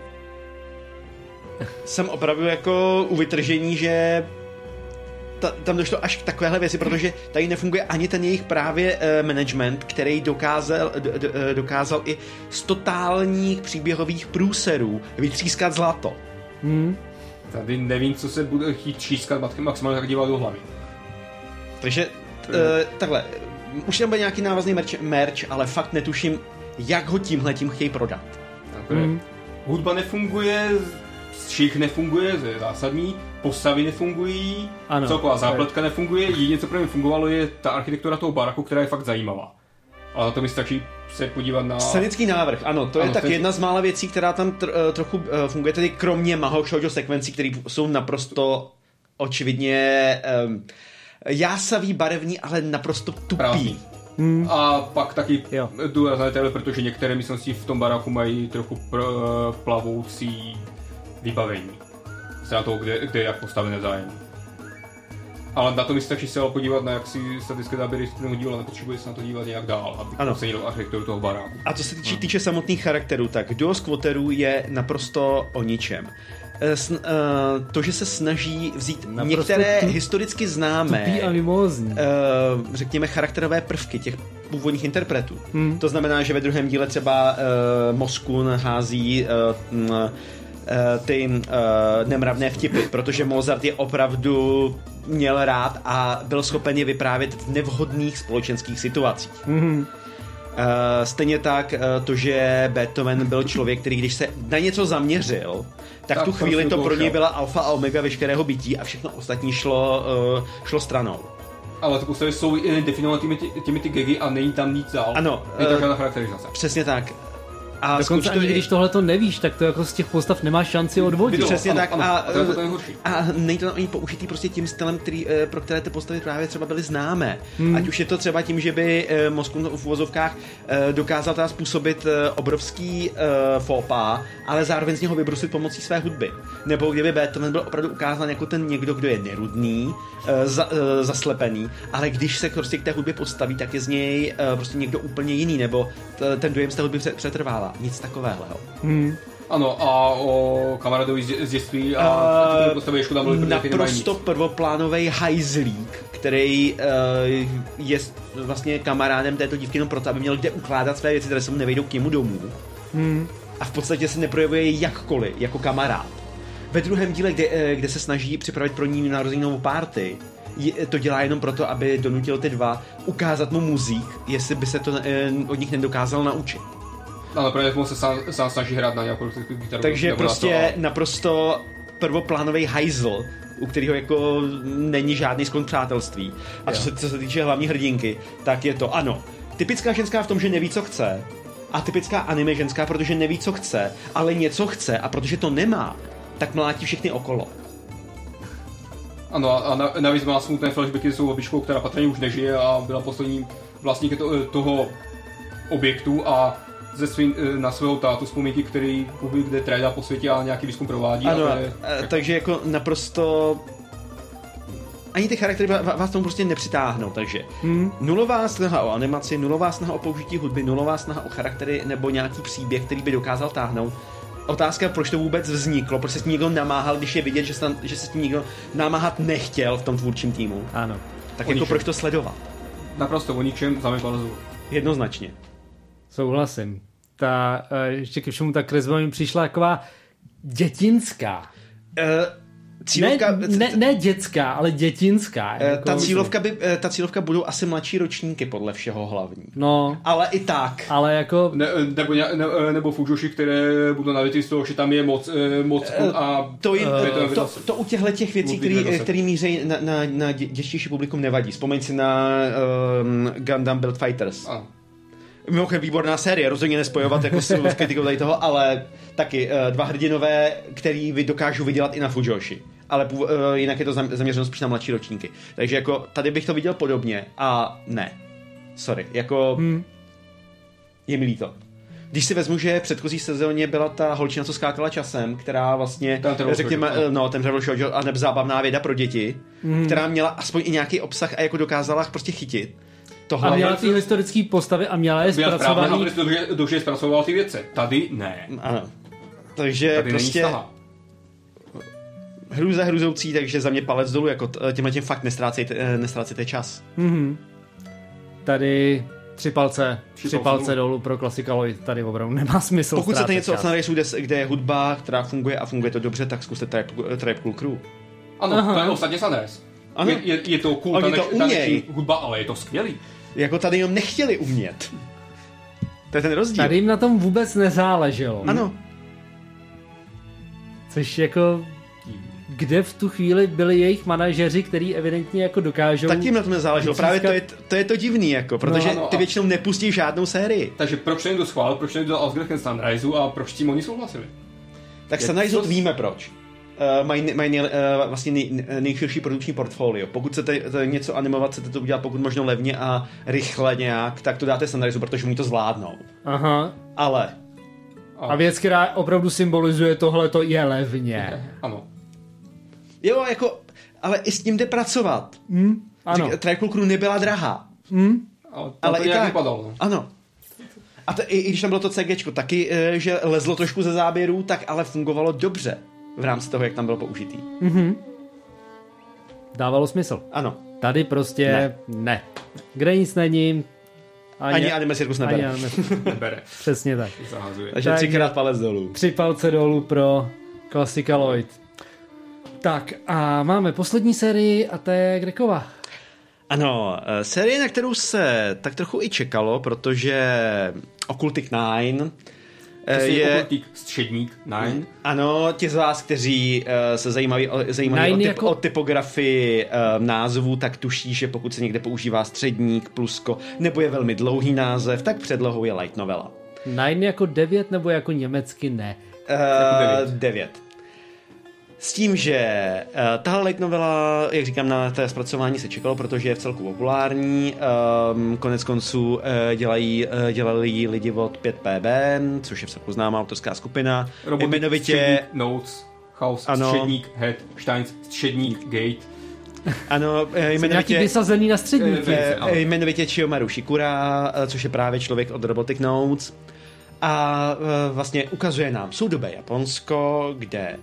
Jsem opravdu jako u vytržení, že Ta, tam došlo až k takovéhle věci, protože tady nefunguje ani ten jejich právě uh, management, který dokázal, d, d, dokázal i z totálních příběhových průserů vytřískat zlato. Hmm. Tady nevím, co se bude chtít třískat, maximálně tak dívat do hlavy. Takže uh, takhle, už tam bude nějaký návazný merch, merch, ale fakt netuším, jak ho tímhletím chtějí prodat. Hmm. Hudba nefunguje, střih nefunguje, to je zásadní, postavy nefungují, ano, celková zápletka nefunguje, jediné, co pro mě fungovalo, je ta architektura toho baraku, která je fakt zajímavá. Ale na to mi stačí se podívat na... Scénický návrh, ano, to ano, je tak ten... jedna z mála věcí, která tam tr- trochu uh, funguje, tedy kromě mahou shoujo sekvencí, které jsou naprosto očividně um, jásavý, barevní, ale naprosto tupý. Hmm. A pak taky důrazné téhle, protože některé místnosti v tom baráku mají trochu pr- plavoucí vybavení. Se na toho, kde, kde je jak postavené vzájemně. Ale na to mi stačí se podívat na jaksi statické záběry z prvního dílu, nepotřebuje se na to dívat nějak dál, aby ocenil architekturu toho baráku. A co se týče, no. týče samotných charakterů, tak duo squatterů je naprosto o ničem. S, uh, to, že se snaží vzít naprosto některé tu, historicky známé uh, řekněme charakterové prvky těch původních interpretů. Hmm. To znamená, že ve druhém díle třeba uh, Moskun hází uh, uh, ty uh, nemravné vtipy, protože Mozart je opravdu měl rád a byl schopen je vyprávět v nevhodných společenských situacích. Mm-hmm. Uh, stejně tak uh, to, že Beethoven byl člověk, který když se na něco zaměřil, tak, tak tu chvíli to pro něj byla alfa a omega veškerého bytí a všechno ostatní šlo, uh, šlo stranou. Ale ty postavy jsou definované těmi, těmi ty gagy a není tam nic dál. Ano. Není tam žádná charakterizace. Přesně tak. A dokonce ani když tohle to nevíš, tak to jako z těch postav nemáš šanci odvodit. Přesně ano, tak. Ano, a, a, to je to nejhorší. A není to ani použitý prostě tím stylem, který, pro které ty postavy právě třeba byly známé. Hmm. Ať už je to třeba tím, že by Moskun v uvozovkách dokázal teda způsobit obrovský fópa, ale zároveň z něho vybrusit pomocí své hudby. Nebo kdyby Beethoven byl opravdu ukázán jako ten někdo, kdo je nerudný, za, zaslepený, ale když se prostě k té hudbě postaví, tak je z něj prostě někdo úplně jiný, nebo ten dojem z té hudby přetrvává. Nic takového. Hmm. Ano, a o kamarádovi z dětství a uh, ty postavy ještě tam byly, naprosto prvoplánovej hajzlík, který uh, je vlastně kamarádem této dívky jenom proto, aby měl kde ukládat své věci, které se mu nevejdou k němu domů. Hmm. A v podstatě se neprojevuje jakkoliv, jako kamarád. Ve druhém díle, kde, kde se snaží připravit pro ní narozeninovou party, to dělá jenom proto, aby donutil ty dva ukázat mu muzík, jestli by se to uh, od nich nedokázal naučit. Ano, právě se sám, sám snaží hrát na nějakou kytaru. Takže prostě to, a... naprosto prvoplánový hajzl, u kterého jako není žádný sklon k přátelství. A co se, co se týče hlavní hrdinky, tak je to, ano, typická ženská v tom, že neví, co chce, a typická anime ženská, protože neví, co chce, ale něco chce, a protože to nemá, tak mlátí všechny okolo. Ano, a navíc má smutné flashbacky s tou babičkou, která patrně už nežije a byla posledním vlastníkem to, toho objektu a ze svým, na svého tátu vzpomínky, který kde tréda po světě a nějaký výzkum provádí. Ano, a to je, a, takže jako naprosto... Ani ty charaktery vás tomu prostě nepřitáhnou, takže hmm. nulová snaha o animaci, nulová snaha o použití hudby, nulová snaha o charaktery nebo nějaký příběh, který by dokázal táhnout. Otázka, proč to vůbec vzniklo, proč se s tím někdo namáhal, když je vidět, že se, tam, že se s tím někdo namáhat nechtěl v tom tvůrčím týmu. Ano. Tak O jako ničem. proč to sledovat? naprosto o ničem, za mě palzu. Jednoznačně. Souhlasím. Ta, ještě ke všemu ta kresba mi přišla taková dětinská. Uh, cílovka... Ne, ne, ne dětská, ale dětinská. Uh, jako ta, cílovka by, uh, ta cílovka budou asi mladší ročníky, podle všeho hlavní. No. Ale i tak. Ale jako... Ne, nebo, ne, nebo Fujoshi, které budou navity z toho, že tam je moc, moc a... To, jim, uh, to, to, to u těchto těch věcí, který, který míří na, na, na dětštější publikum, nevadí. Vzpomeň si na um, Gundam Build Fighters. Ano. Mimochodem výborná série, rozhodně nespojovat jako s kritikou tady toho, ale taky uh, dva hrdinové, který vy dokážu vydělat i na Fujoshi. Ale uh, jinak je to zaměřeno spíš na mladší ročníky. Takže jako tady bych to viděl podobně a ne. Sorry, jako hmm. je mi líto. Když si vezmu, že v předchozí sezóně byla ta holčina, co skákala časem, která vlastně, řekněme, no, ten Travel Shoujo a neb zábavná věda pro děti, hmm. která měla aspoň i nějaký obsah a jako dokázala prostě chytit. Tohle. A měla ty historické postavy a měla je zpracovaný. Měla dobře, dobře zpracoval ty věci. Tady ne. Ano. Takže tady prostě hrůza hrůzoucí, takže za mě palec dolů, jako těmhle tím fakt nestrácejte, nestrácejte čas. Mm-hmm. Tady tři palce, tři, tři palce dolů. dolů pro Classicaloid, tady opravdu nemá smysl. Pokud chcete něco čas. od Sunriseu, kde je hudba, která funguje a funguje to dobře, tak zkuste Tribe Cool Crew. Ano, aha. To je ostatně Sunrise. Ano. Je, je, je to cool, Oni to umějí. Hudba, ale je to skvělý. Jako tady jim nechtěli umět. To je ten rozdíl. Tady jim na tom vůbec nezáleželo. Ano. Což jako... Kde v tu chvíli byli jejich manažeři, kteří evidentně jako dokážou... Tak jim na tom nezáleželo. Získat... Právě to je, to je to divný, jako, protože no, no, ty většinou nepustí žádnou sérii. Takže proč někdo schválil, proč někdo dal Asgard Sunriseu a proč tím oni souhlasili? Tak Sunriseu to... víme proč. Uh, mají maj nej, uh, vlastně nej, nejširší produkční portfolio. Pokud chcete něco animovat, chcete to udělat pokud možno levně a rychle nějak, tak to dáte Sunriseu, protože mu to zvládnou. Aha. Ale... A věc, která opravdu symbolizuje tohleto, je levně. Ano. Jo, jako, ale i s tím jde pracovat. Mm, ano. Tribe Cool Crew nebyla drahá. Mm. Ale, ale to i tak. vypadalo, no. Ano. A to, i, i když tam bylo to CGčko, taky, že lezlo trošku ze záběrů, tak ale fungovalo dobře v rámci toho, jak tam bylo použitý. Mm-hmm. Dávalo smysl. Ano. Tady prostě ne. ne. Kde nic není, ani, ani anime cirkus nebere. Ani nebere. Přesně tak. Zahazuje. Takže třikrát palec dolů. Tři palce dolů pro Classicaloid. Tak a máme poslední sérii a to je Grekova. Ano, série, na kterou se tak trochu i čekalo, protože Occultic Nine je... Occultic středník Nine. Ano, ti z vás, kteří uh, se zajímaví, o, zajímaví o, typ, jako... o typografii uh, názvů, tak tuší, že pokud se někde používá středník, plusko, nebo je velmi dlouhý název, tak předlohou je light novela. Nine jako devět, nebo jako německy ne? Uh, jako devět. S tím, že uh, tahle light novela, jak říkám, na té zpracování se čekalo, protože je v celku populární. Um, konec konců uh, dělají, uh, dělali lidi od pět P B, což je v celku známá autorská skupina. Robotik, jmenovitě Notes, House, ano. Středník, Head, Steins, Středník, Gate. Ano, jmenovitě... Nějaký vysazený na středníky. Uh, jmenovitě Chiyomaru Shikura, uh, což je právě člověk od Robotic Notes. A uh, vlastně ukazuje nám soudobé Japonsko, kde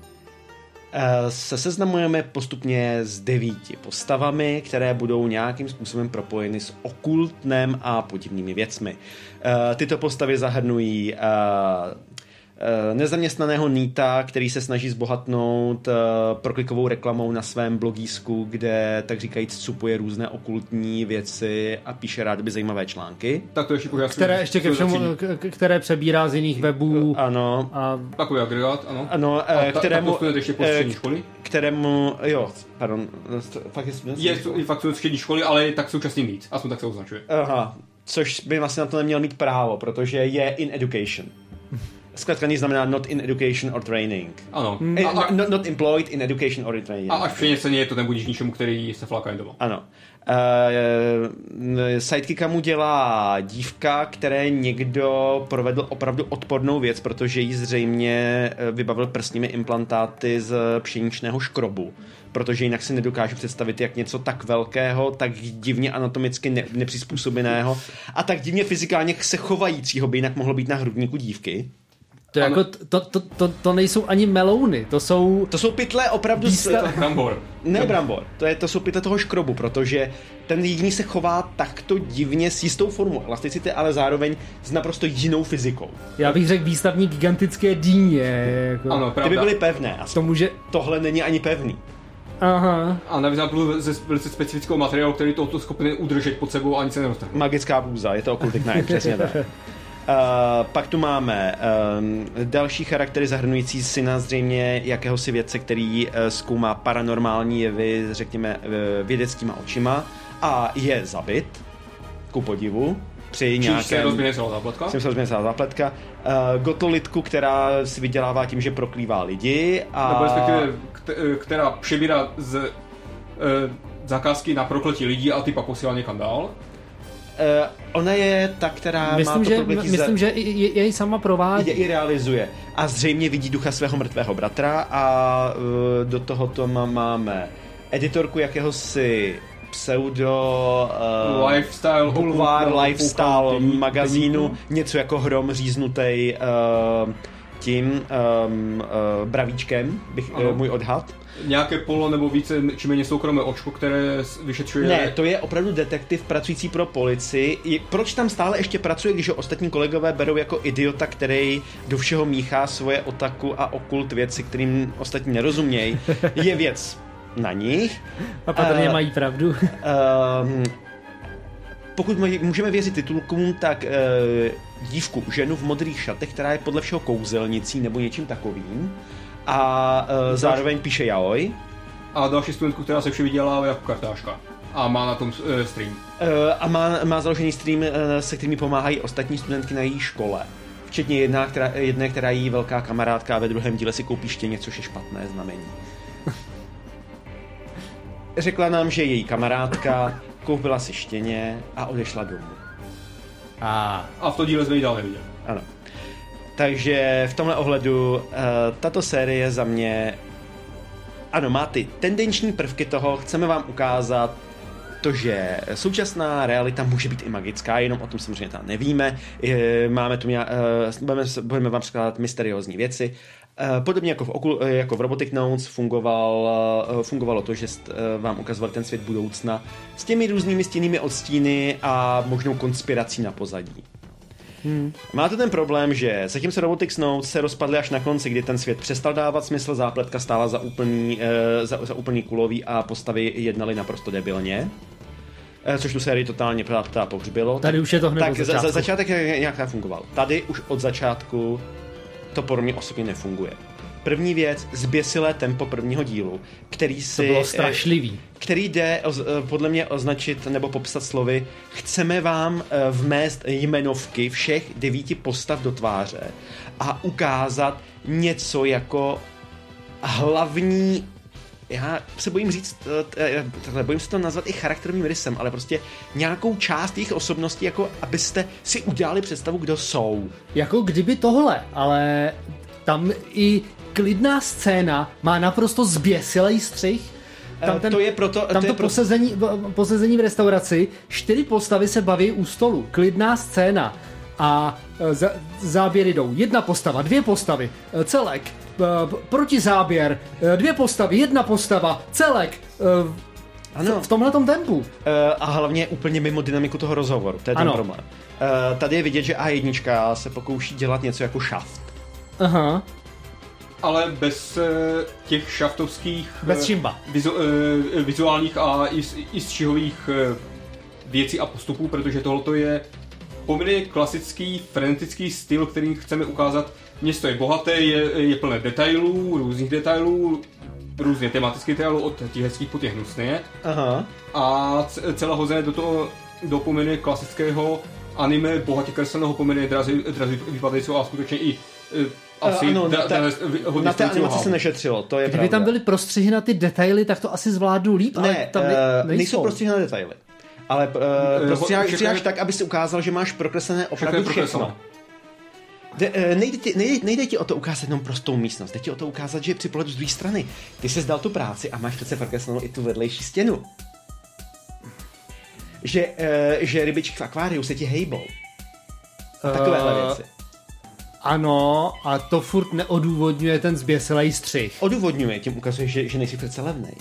se seznamujeme postupně s devíti postavami, které budou nějakým způsobem propojeny s okultnem a podivnými věcmi. Tyto postavy zahrnují nezaměstnaného nýta, který se snaží zbohatnout uh, proklikovou reklamou na svém blogísku, kde tak říkajíc cupuje různé okultní věci a píše rád by zajímavé články. Tak to ještě pořád. Které ještě ke všemu, k- které přebírá z jiných webů. Ano. A... Takový agregát, ano. Ano, a ta, kterému... Tak ještě po střední školy? Kterému, jo, pardon, fakt je... Je, je fakt jsou střední školy, ale tak současný mít, aspoň tak se označuje. Aha, což by vlastně na to neměl mít právo, protože je in education. Zkrátka znamená not in education or training. Ano. A, A, a, not, not employed in education or in training. a až přeněceně je to nebudíš ničemu, který se fláká jen doma. Ano. Uh, sidekicka mu dělá dívka, které někdo provedl opravdu odpornou věc, protože jí zřejmě vybavil prsními implantáty z pšeničného škrobu. Protože jinak si nedokážu představit, jak něco tak velkého, tak divně anatomicky ne- nepřizpůsobeného a tak divně fyzikálně se chovajícího by jinak mohlo být na hrudníku dívky. To, jako, to, to, to, to nejsou ani melouny, to jsou... To jsou pytle opravdu... Výsta... S... Brambor. Ne brambor, to, je, to jsou pytle toho škrobu, protože ten jediný se chová takto divně s jistou formou elasticity, ale zároveň s naprosto jinou fyzikou. Já bych řekl výstavní gigantické dýně. Jako... Ano, pravda. Ty by byly pevné. A to může... tohle není ani pevný. Aha. A navíc napůl ze velice specifického materiálu, který tohoto schopný udržet pod sebou a ani se nedostrhne. Magická bůza, je to Occultic Knife, přesně tak. Uh, pak tu máme um, další charaktery zahrnující syna zřejmě jakéhosi vědce, který uh, zkoumá paranormální jevy, řekněme, uh, vědeckýma očima a je zabit, ku podivu, při nějakém... Čímž se rozběhne celá zápletka. Čímž se rozběhne celá zápletka. Uh, Gotolitku, která si vydělává tím, že proklívá lidi a... Nebo respektive, která přebírá z uh, zakázky na prokletí lidí a ty pak posílá někam dál. Uh, ona je ta, která myslím, má to že, prokletí myslím, za... že jej, jej sama provádí. Je i realizuje. A zřejmě vidí ducha svého mrtvého bratra a uh, do tohoto máme editorku jakéhosi pseudo uh, lifestyle bulvár lifestyle deníku. magazínu, něco jako Hrom říznutej uh, tím um, uh, bravíčkem, bych, uh, můj odhad. Nějaké polo nebo více či méně soukromé očko, které vyšetřuje... Ne, to je opravdu detektiv pracující pro policii. I proč tam stále ještě pracuje, když ho ostatní kolegové berou jako idiota, který do všeho míchá svoje otaku a okult věci, kterým ostatní nerozumějí, je věc na nich. A patrně uh, mají pravdu. Uh, pokud můžeme věřit titulkům, tak uh, dívku, ženu v modrých šatech, která je podle všeho kouzelnicí nebo něčím takovým, a uh, zároveň píše yaoi. A další studentku, která se vše vydělává jako kartářka. A má na tom uh, stream. Uh, a má, má založený stream, uh, se kterými pomáhají ostatní studentky na její škole. Včetně jedna, která, jedné, která je jí velká kamarádka a ve druhém díle si koupí štěně, což je špatné znamení. Řekla nám, že její kamarádka koupila si štěně a odešla domů. A, a v to díle jsme ji dál neviděli. Ano. Takže v tomhle ohledu uh, tato série za mě ano, má ty tendenční prvky toho, chceme vám ukázat to, že současná realita může být i magická, jenom o tom samozřejmě tam nevíme. Je, máme tu nějak, uh, budeme, budeme vám překládat mysteriózní věci. Uh, podobně jako v, okul, uh, jako v Robotic Notes fungoval, uh, fungovalo to, že uh, vám ukazoval ten svět budoucna s těmi různými stěnnými odstíny a možnou konspirací na pozadí. Hmm. Má to ten problém, že zatímco Robotics Notes se rozpadly až na konci, kdy ten svět přestal dávat smysl, zápletka stála za úplný, uh, za, za úplný kulový a postavy jednaly naprosto debilně, uh, což tu sérii totálně teda pohřbilo. Tady už je to hned tak od začátku. za, začátek nějak tak fungoval. Tady už od začátku to pro mě osobně nefunguje. První věc, zběsilé tempo prvního dílu, který si... To bylo strašlivý. Který jde podle mě označit nebo popsat slovy: chceme vám vmést jmenovky všech devíti postav do tváře a ukázat něco jako hlavní... Já se bojím říct, takhle, bojím se to nazvat i charakterovým rysem, ale prostě nějakou část jejich osobností, jako abyste si udělali představu, kdo jsou. Jako kdyby tohle, ale tam i klidná scéna má naprosto zběsilej střih. Tam ten, to je proto, tam to, to je proto... posezení, posezení v restauraci, čtyři postavy se baví u stolu, klidná scéna a za, záběry jdou. Jedna postava, dvě postavy, celek, protizáběr, dvě postavy, jedna postava, celek. Ano. V, v tomhletom tempu. Uh, a hlavně úplně mimo dynamiku toho rozhovoru. To je ten ano. problém. Uh, tady je vidět, že á jedna se pokouší dělat něco jako Shaft. Aha. Ale bez uh, těch šaftovských... Bez uh, šimba. Vizu, uh, vizuálních a i, i střihových uh, věcí a postupů, protože tohle je poměrně klasický, frenetický styl, kterým chceme ukázat. Město je bohaté, je, je plné detailů, různých detailů, různě tematických detailů, od těch hezkých po těch hnusné. Aha. A celé hozené do toho, do poměrně klasického anime, bohatě kresleného, poměrně drazy, drazy vypadajícího a skutečně i uh, asi uh, ano, da, na, ta, da, hodně na té animaci hávu. se nešetřilo, to je Kdyby pravda. tam byly prostřihy na ty detaily, tak to asi zvládnu líp, ale Ne, tam ne, uh, nejsou. nejsou prostřihy na detaily. Ale uh, prostříháš všechno je- tak, aby si ukázal, že máš prokreslené opravdu Všechno je všechno. De, uh, nejde, ti, nejde, nejde ti o to ukázat jenom prostou místnost, jde ti o to ukázat, že při pohledu z druhé strany ty jsi dal tu práci a máš přece prokreslenou i tu vedlejší stěnu. Že, uh, že rybičky v akváriu se ti hejbou. A takovéhle Eh, věci. Ano, a to furt neodůvodňuje ten zběsilej střih. Odůvodňuje, tím ukazuje, že, že nejsi přece levnej.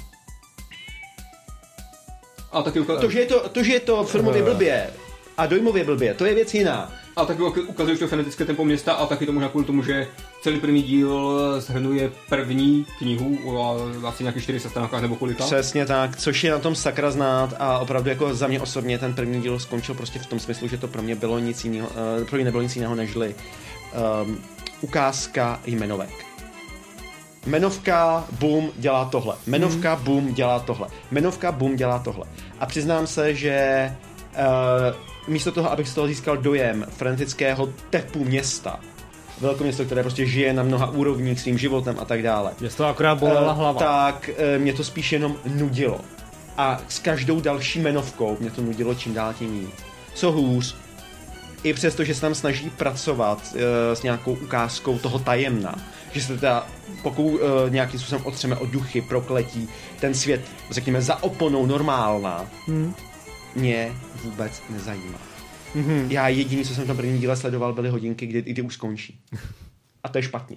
A taky, uka- To, že je to, to, že je to filmově blbě a dojmově blbě, to je věc jiná. a taky ukazuje to frenetické tempo města a taky to možná kvůli tomu, že celý první díl shrnuje první knihu o asi nějakých čtyři sta stránkách nebo kolika. Přesně tak, což je na tom sakra znát a opravdu jako za mě osobně ten první díl skončil prostě v tom smyslu, že to pro mě bylo nic jiného, uh, pro mě nebylo nic jiného nežli um, ukázka jmenovek. Jmenovka, boom, dělá tohle. Jmenovka, mm. boom, dělá tohle. Jmenovka, boom, dělá tohle. A přiznám se, že uh, místo toho, abych z toho získal dojem frenetického tepu města, velkoměsto, které prostě žije na mnoha úrovních svým životem a tak dále, Že to akorát bolela uh, hlava. tak uh, mě to spíš jenom nudilo. A s každou další jmenovkou mě to nudilo čím dál tím víc. Co hůř, i přesto, že se tam snaží pracovat uh, s nějakou ukázkou toho tajemna, že se teda pokud uh, nějakým způsobem otřeme o duchy, prokletí, ten svět, řekněme, za oponou normálna, Hmm. mě vůbec nezajímá. Mm-hmm. Já jediný, co jsem v tom prvním díle sledoval, byly hodinky, kdy, kdy už skončí. A to je špatně.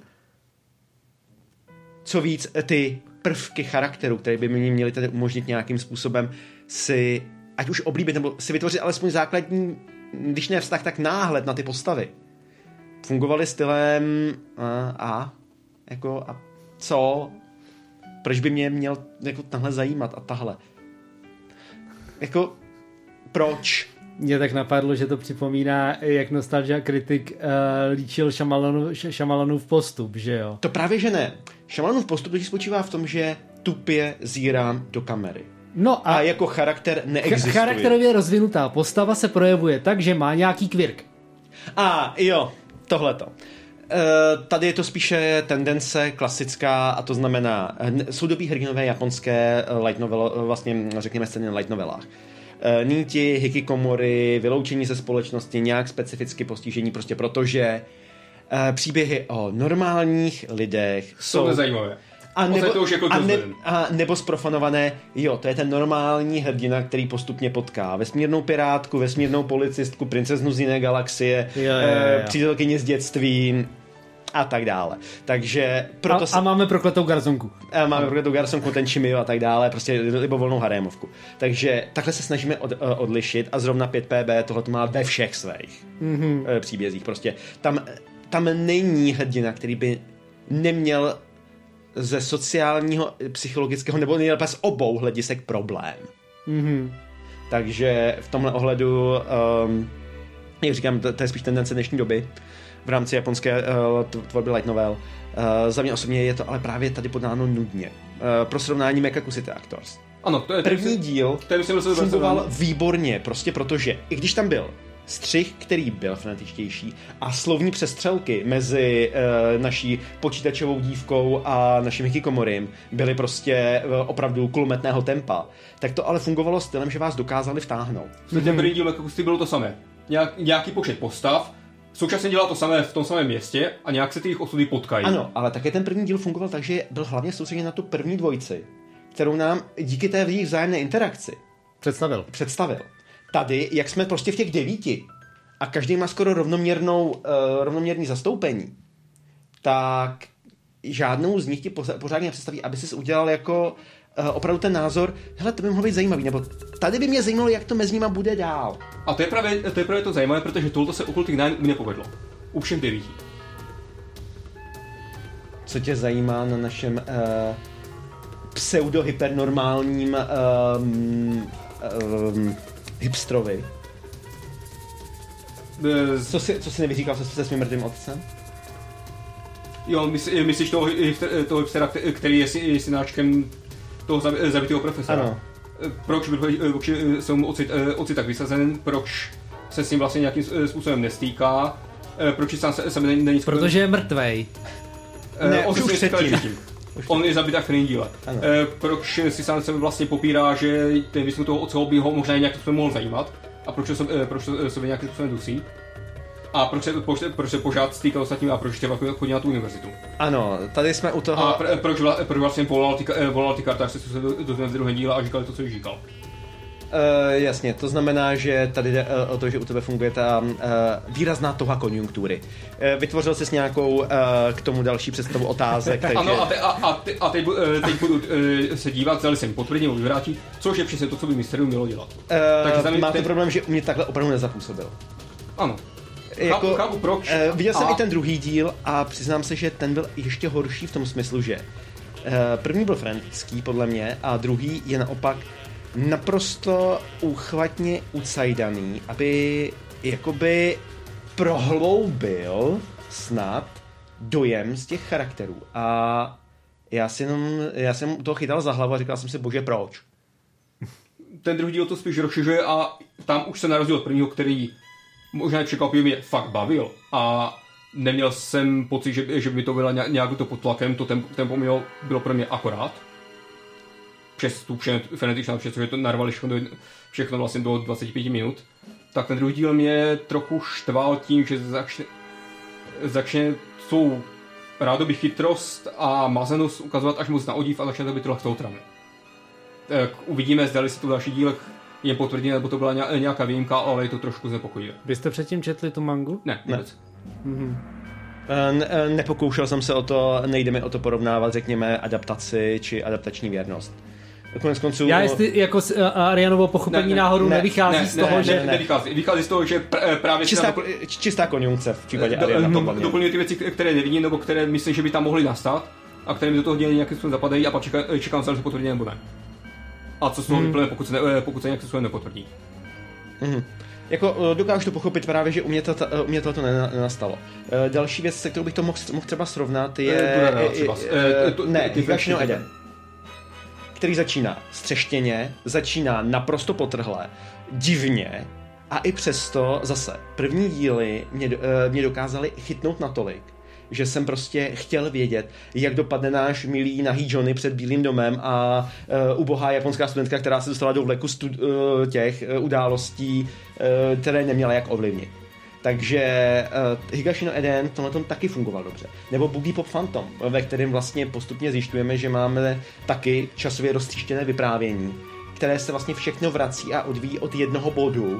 Co víc, ty prvky charakteru, které by mi měly tady umožnit nějakým způsobem si, ať už oblíbit, nebo si vytvořit alespoň základní, když ne vztah, tak náhled na ty postavy. Fungovaly stylem a, a jako a co? Proč by mě měl jako tahle zajímat a tahle? Jako proč? Mě tak napadlo, že to připomíná, jak Nostalgia kritik uh, líčil Shyamalanův postup, že jo? To právě, že ne. Shyamalanův postup totiž spočívá v tom, že tupě zírám do kamery. No a, A jako charakter neexistuje. charakterově rozvinutá postava se projevuje tak, že má nějaký kvirk. A jo, tohleto. E, tady je to spíše tendence klasická, a to znamená uh, soudobí hrdinové japonské uh, light novel, uh, vlastně řekněme scény na light novelách. Uh, níti, hikikomory, vyloučení ze společnosti, nějak specificky postižení, prostě protože uh, příběhy o normálních lidech Jsou jsou... nezajímavé. A nebo, to už jako a, ne, Joss Whedon. a nebo zprofanované, jo, to je ten normální hrdina, který postupně potká vesmírnou pirátku, vesmírnou policistku, princeznu z jiné galaxie, Jo, jo, jo, jo. přítelkyni z dětství a tak dále. Takže proto A, se, a máme prokletou garzonku. a máme pro tu Garsonku, ten Chimio a tak dále, prostě libovolnou harémovku. Takže takhle se snažíme od, odlišit a zrovna pět P B tohle to má ve všech svých mm-hmm. příbězích. Prostě tam, tam není hrdina, který by neměl ze sociálního, psychologického nebo nejlépe z obou hledisek problém. Mm-hmm. Takže v tomhle ohledu, um, jak říkám, to, to je spíš tendence dnešní doby v rámci japonské uh, tvorby light novel. Uh, za mě osobně je to ale právě tady podáno nudně. Uh, pro srovnání Mechaku City Actors. Ano, to je První díl to je, myslím, že fungoval výborně, prostě protože, i když tam byl střih, který byl frenetičtější, a slovní přestřelky mezi uh, naší počítačovou dívkou a naším hikikomorym byly prostě uh, opravdu kulometného tempa, tak to ale fungovalo stylem, že vás dokázali vtáhnout. v ten první díl jako bylo to samé. Nějak, nějaký počet postav, současně dělá to samé v tom samém městě a nějak se ty jejich osudy potkají. Ano, ale také ten první díl fungoval tak, že byl hlavně soustředěn na tu první dvojici, kterou nám díky té jejich vzájemné interakci Představil. představil. Tady, jak jsme prostě v těch devíti a každý má skoro rovnoměrnou, uh, rovnoměrný zastoupení, tak žádnou z nich ti pořádně nepředstaví, aby si udělal jako uh, opravdu ten názor, hele, to by mohlo být zajímavý, nebo tady by mě zajímalo, jak to mezi nima bude dál. A to je právě to, je právě to zajímavé, protože tohle se u Cultic Nine u mě povedlo. U všech devíti. co tě zajímá na našem uh, pseudo-hypernormálním um, um, hipstrovi? Uh, co, jsi, co jsi nevyříkal se, se svým mrtvým otcem? Jo, myslí, myslíš toho, toho hipstera, který je, je synáčkem toho zabitého profesora? Ano. Proč byl se mu ocit, ocit tak vysazen, proč se s ním vlastně nějakým způsobem nestýká, proč sám se, se není... Protože je mrtvej. Ne, už, už předtím. On je zabit v prvním díle. Ano. Proč si sám se vlastně popírá, že ten výzkum toho otce by ho možná nějakým způsobem mohl zajímat a proč se, proč se nějakým způsobem dusí? A proč se, proč, proč se pořád stýkal ostatním a proč chtěl chodit na tu univerzitu? Ano, tady jsme u toho... A pr- proč, vla, proč vlastně volal ty, volal ty kartáři, co se dozvěděl v druhém díle a říkali to, co jsi říkal? Uh, jasně, to znamená, že tady jde uh, o to, že u tebe funguje ta uh, výrazná toha konjunktury. Uh, vytvořil jsi nějakou uh, k tomu další představu otázek, takže... Ano, a, te, a, a, te, a teď, uh, teď budu uh, se dívat, zda se mi potvrdí nebo vyvrátí, což je přesně to, co by Mysterium mělo dělat. Uh, Takže má ten... to problém, že mě takhle opravdu nezapůsobil. Ano. Jako, chápu, chápu, proč. Uh, viděl jsem a... i ten druhý díl a přiznám se, že ten byl ještě horší v tom smyslu, že uh, první byl frenetický podle mě a druhý je naopak naprosto úchvatně ucajdaný, aby jakoby prohloubil snad dojem z těch charakterů. A já, si jenom, já jsem to chytal za hlavu a říkal jsem si, bože, proč? Ten druhý díl to spíš rozšiřuje a tam už se na rozdíl od prvního, který možná překvapivě mě fakt bavil a neměl jsem pocit, že, že by to bylo nějak to pod tlakem, to tempo, tempo bylo, bylo pro mě akorát. Přes tu frenetičnou, přestože to narvali všechno, do, všechno vlastně do dvacet pět minut, tak ten druhý díl mě trochu štval tím, že začne, začne svou rádoby chytrost a mazenost ukazovat až moc na odiv a začne to být lehkou tramy. Tak uvidíme, zdali se to v dalších dílech jen potvrdí, nebo to byla nějaká výjimka, ale je to trošku znepokojivé. Vy jste předtím četli tu mangu? Ne, vůbec. Ne. Mm-hmm. Ne, nepokoušel jsem se o to, nejde mi o to porovnávat, řekněme, adaptaci či adaptační věrnost. Konec konců... Já jestli jako z uh, Arianovo pochopení ne, ne, náhodou ne, nevychází ne, z toho, ne, že... Ne, nevychází. Vychází z toho, že pr- právě... Čistá, dopl- čistá konjunkce v případě do, Ariana. Do, doplňují ty věci, které nevidím, nebo které myslím, že by tam mohly nastat, a které mi do toho dělení nějakým způsobem zapadají a pak čekám, čekám se, že potvrdí nebo ne. A co z toho hmm. vyplne, pokud se, ne, pokud se nějakým způsobem nepotvrdí. Hmm. Jako dokážu to pochopit právě, že u mě, to, u mě tohle nenastalo. Další věc, se kterou bych to mohl, mohl třeba srovnat, je... Ne, Higashino Eden, který začíná střeštěně, začíná naprosto potrhle, divně a i přesto zase první díly mě, mě dokázaly chytnout natolik, že jsem prostě chtěl vědět, jak dopadne náš milý nahý Johnny před Bílým domem a uh, ubohá japonská studentka, která se dostala do vleku stu, uh, těch uh, událostí, uh, které neměla jak ovlivnit. Takže uh, Higashino Eden v tomhle taky fungoval dobře. Nebo Boogie Pop Phantom, ve kterém vlastně postupně zjišťujeme, že máme taky časově roztříštěné vyprávění, které se vlastně všechno vrací a odvíjí od jednoho bodu,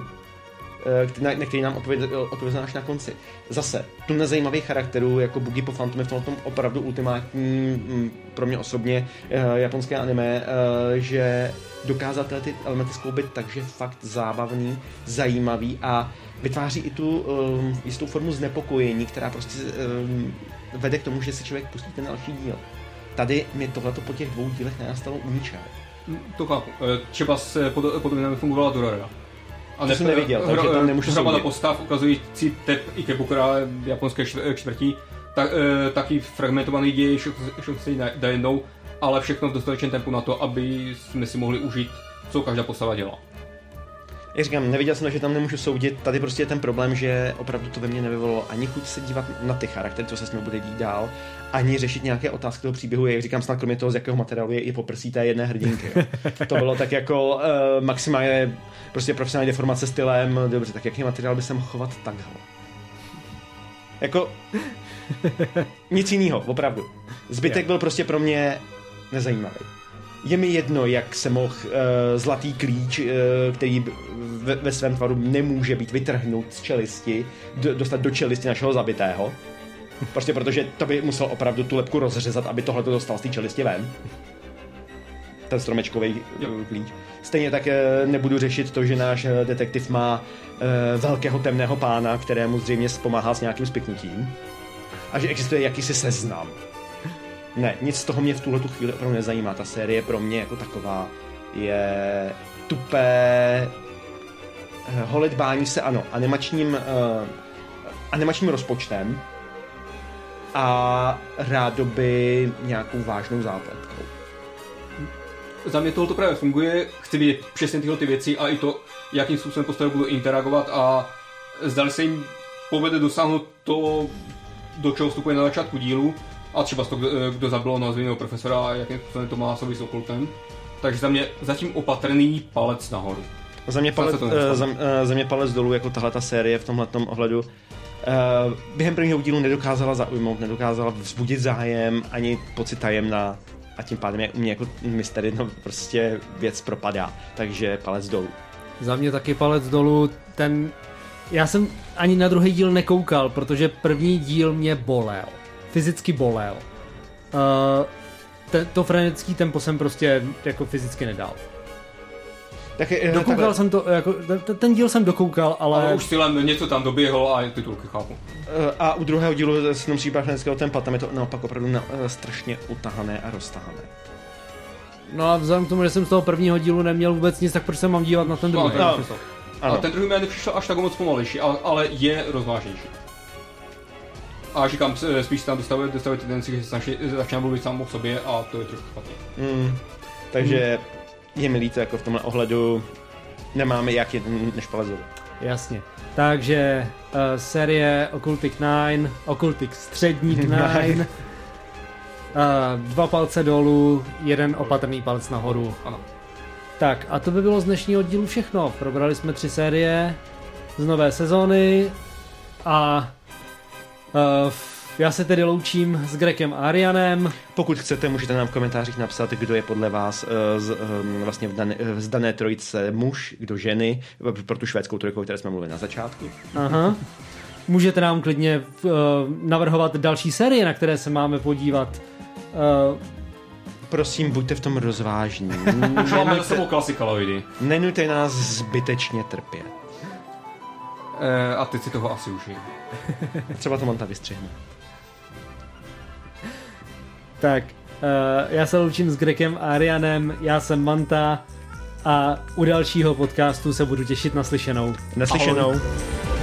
na, na který nám odpověděl až na konci. Zase, tu nezajímavých charakterů, jako Boogie Pop Phantom je v tom opravdu ultimátní, pro mě osobně, japonské anime, že dokázal tyhle ty elementy skloubit takže fakt zábavný, zajímavý a vytváří i tu um, jistou formu znepokojení, která prostě um, vede k tomu, že si člověk pustí ten další díl. Tady mi tohleto po těch dvou dílech nenastalo ničeho. To chápu. Třeba se podobně nefungovala Dorora. A to jsem neviděl, hro, takže tam nemůžu soudit. Postav ukazující Tep Ikebukura japonské čtvrtí, tak, e, taky fragmentovaný děj, všechno se najednou, ale všechno v dostatečném tempu na to, aby jsme si mohli užít, co každá postava dělá. Jak říkám, neviděl jsem, že tam nemůžu soudit, tady prostě je ten problém, že opravdu to ve mně nevyvolalo ani chuť se dívat na ty charaktery, co se s ním bude dít dál, ani řešit nějaké otázky toho příběhu, jak říkám, snad kromě toho, z jakého materiálu je i poprsí té jedné hrdinky. To bylo tak jako uh, maximálně prostě profesionální deformace stylem, dobře, tak jaký materiál by se mohl chovat takhle? Jako nic jiného, opravdu. Zbytek byl prostě pro mě nezajímavý. Je mi jedno, jak se mohl uh, zlatý klíč, uh, který ve, ve svém tvaru nemůže být vytrhnut z čelisti, do, dostat do čelisti našeho zabitého. Prostě protože to by musel opravdu tu lebku rozřezat, aby tohle to dostal z té čelisti ven. Ten stromečkový uh, klíč. Stejně tak uh, nebudu řešit to, že náš uh, detektiv má uh, velkého temného pána, kterému zřejmě pomáhá s nějakým spiknutím. A že existuje jakýsi seznam. Ne, nic z toho mě v tuhle tu chvíli opravdu nezajímá. Ta série pro mě jako taková je tupé holedbání se, ano, animačním, uh, animačním rozpočtem a rádoby nějakou vážnou zápletkou. Za mě tohle právě funguje, chci vidět přesně tyhle ty věci a i to, jakým způsobem postavy budou interagovat a zdali se jim povede dosáhnout to, do čeho vstupuje na začátku dílu a třeba to, kdo, kdo zabil nazvaného profesora a jakým způsobem to má souvislost s okultem. Takže za mě zatím opatrný palec nahoru. Za mě palec, uh, za, uh, za mě palec dolů, jako tahle ta série v tomhletom ohledu. Uh, během prvního dílu nedokázala zaujmout, nedokázala vzbudit zájem, ani pocit tajemna a tím pádem je u mě jako mystery, no prostě věc propadá. Takže palec dolů. Za mě taky palec dolů, ten... Já jsem ani na druhý díl nekoukal, protože první díl mě bolel. Fyzicky bolel. Uh, te, to frenetický tempo jsem prostě jako fyzicky nedal. Tak, dokoukal takhle. jsem to, jako, ten, ten díl jsem dokoukal, ale... Ale už stylem něco tam doběhlo a titulky chápu. A u druhého dílu se nemusí bát frenetického tempa, tam je to naopak opravdu na, strašně utahané a roztahané. No a vzhledem k tomu, že jsem z toho prvního dílu neměl vůbec nic, tak proč se mám dívat na ten druhý? No, a ten druhý mi nepřišel až tak moc pomalejší, ale, ale je rozvážnější. A říkám, spíš tam dostavuje, dostavuje tendenci, že se začíná mluvit sám o sobě a to je trochu špatně. Mm, takže mm. je mi líto, jako v tomhle ohledu nemáme jak jeden než palec dolů. Jasně. Takže uh, série Occultic nine, Occultic středník nine, uh, dva palce dolů, jeden opatrný palec nahoru. Ano. Tak a to by bylo z dnešního dílu všechno. Probrali jsme tři série z nové sezóny a uh, já se tedy loučím s Gregem a Arianem. Pokud chcete, můžete nám v komentářích napsat, kdo je podle vás uh, z, um, vlastně v dané, z dané trojice muž, kdo ženy, pro tu švédskou trojku, o které jsme mluvili na začátku. Aha. Můžete nám klidně uh, navrhovat další série, na které se máme podívat. Uh, Prosím, buďte v tom rozvážní. Už máme za sebou klasika, Nenujte nás zbytečně trpět. E, a teď si toho asi užij. Třeba to Manta vystřihne. Tak, uh, já se loučím s Gregem a Arianem, já jsem Manta a u dalšího podcastu se budu těšit na slyšenou. Naslyšenou. Ahoj.